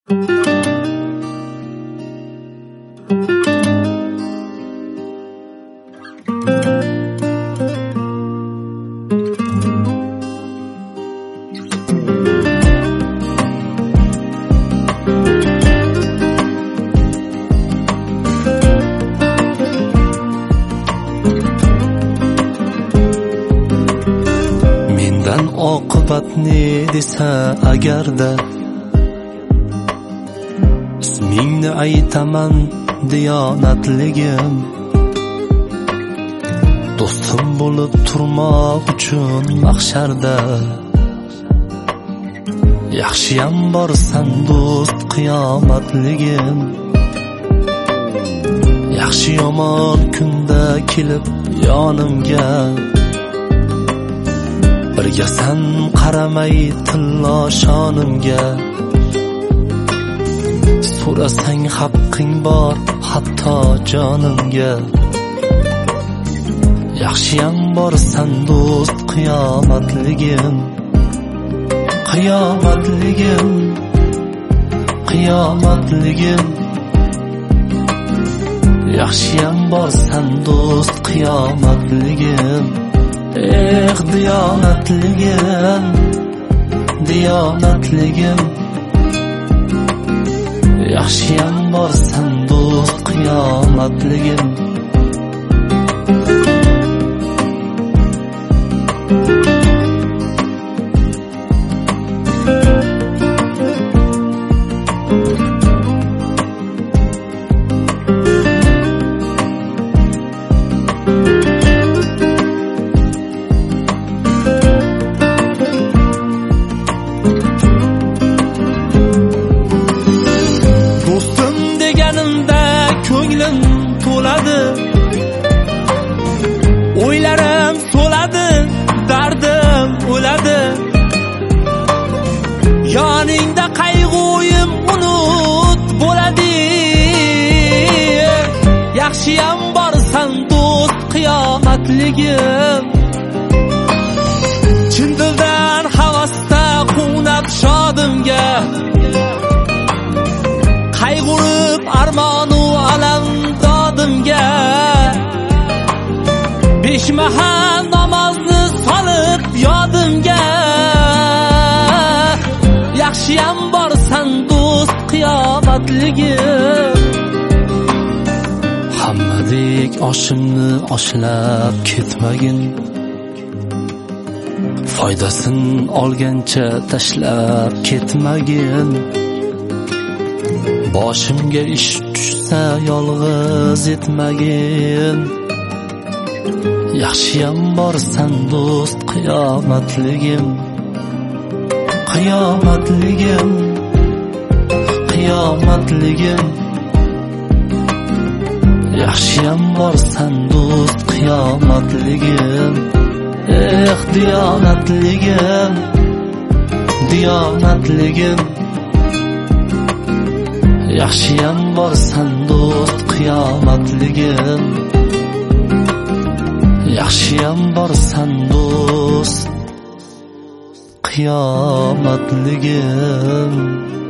Mendan oqibat ne desa agarda ismingni aytaman diyonatligim, do'stim bo'lib turmoq uchun mahsharda yaxshiyam borsan do'st qiyomatligim. Yaxshi yomon kunda kelib yonimga birgasan qaramay tillo shonimga. So'rasang haqqing bor hatto jonimga. Yaxshiyam borsan do'st qiyomatligim, qiyomatligim, qiyomatligim. Yaxshiyam borsan do'st qiyomatligim. Diyonatligim, diyonatligim. Yaxshiyam borsan do'st qiyomatligim. Ko'nglim to'ladi, o'ylarim to'ladi, dardim o'ladi. Yoningda qayg'uyim unut bo'ladi. Yaxshiyam borsan do'st qiyomatligim. Chin dildan havasda quvnab shodimga, qayg'urib armonu alam dodimga. Besh mahal namozni solib yodimga. Yaxshiyam borsan do'st qiyomatligim. Hammadek oshimni oshlab ketmagin, foydasin olgancha tashlab ketmagin. Boshimga ish tushsa yolg'iz etmagin. Yaxshiyam borsan do'st qiyomatligim, qiyomatligim, qiyomatligim. Yaxshiyam borsan do'st qiyomatligim. Diyonatligim, diyonatligim. Yaxshiyam borsan do'st qiyomatligim. Yaxshiyam borsan do'st qiyomatligim.